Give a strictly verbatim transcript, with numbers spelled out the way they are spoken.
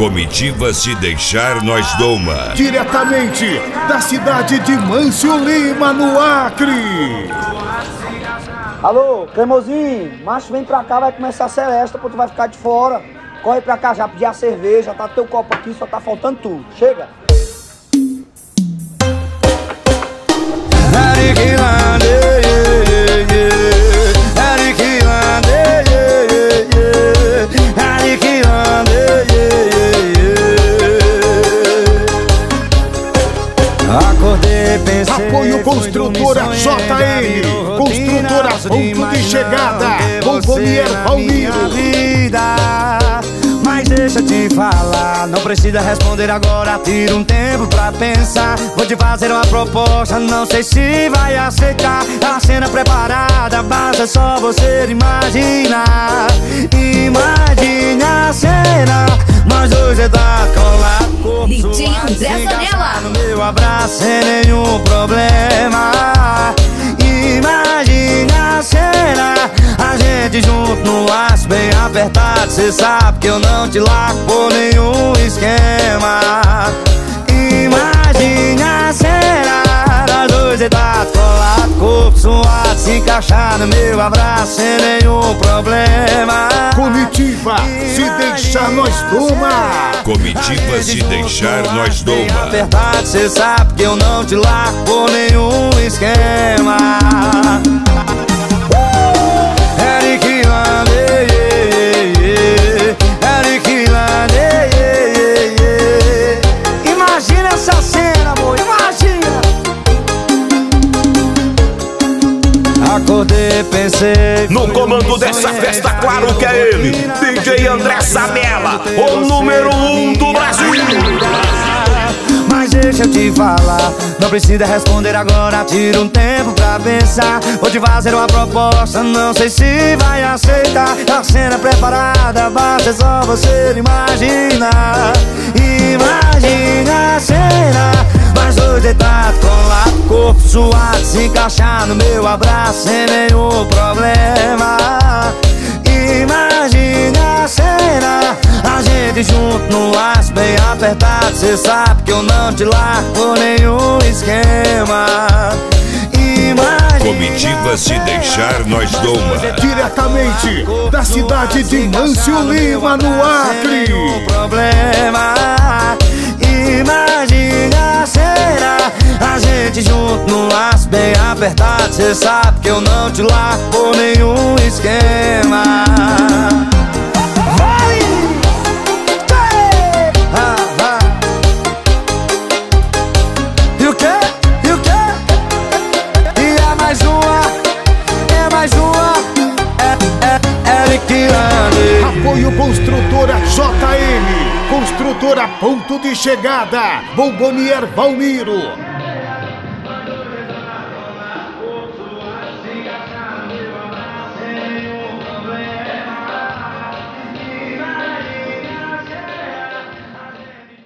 Comitiva Se Deixar Nós Doma. Diretamente da cidade de Mâncio Lima, no Acre. Alô, cremosinho, macho, vem pra cá, vai começar a Celeste, pô, tu vai ficar de fora. Corre pra cá já, pedir a cerveja, tá teu copo aqui, só tá faltando tu. Chega. Apoio Construtora J M, Construtora Ponto de Chegada, Bombonier Valmiro. Mas deixa eu te falar, não precisa responder agora, tira um tempo pra pensar. Vou te fazer uma proposta, não sei se vai aceitar. A cena preparada, basta só você imaginar. Imagine a cena, nós dois deitados colados, corpo D J suado, André se Zanella. encaixar no meu abraço sem nenhum problema. Imagine a cena, a gente junto no laço bem apertado. Cê sabe que eu não te largo por nenhum esquema. Imagine a cena, nós dois deitados colados, corpo suado, se encaixar no meu abraço sem nenhum problema. Comitiva Se Deixar Nós Doma. Comitiva Se Deixar Nós Doma. Apertado, cê sabe que eu não te largo por nenhum esquema. Eric Lande, Eric Lande. Imagina essa cena, amor, imagina. Acordei, pensei. No comando dessa festa, claro que é ele, D J André Zanella, o número um do Brasil. Mas deixa eu te falar, não precisa responder agora, tira um tempo pra pensar. Vou te fazer uma proposta, não sei se vai aceitar. A cena preparada, basta só você imaginar. Imagine a cena, nós dois deitados colados, corpo suado, se encaixar no meu abraço sem nenhum problema. Imagine a cena, a gente junto no laço bem apertado. Cê sabe que eu não te largo por nenhum esquema. Imagine Comitiva Se Deixar Nós Doma. Diretamente da cidade de Mâncio Lima, no Acre. Problema. Imagine a cena, a gente junto no laço bem apertado. Cê sabe que eu não te largo por nenhum esquema. Vai! Ah, ah. E o quê? E o quê? E é mais uma, é mais uma, é, é, Eric Lande. Apoio Construtora J M, Construtora Ponto de Chegada, Bombonier Valmiro.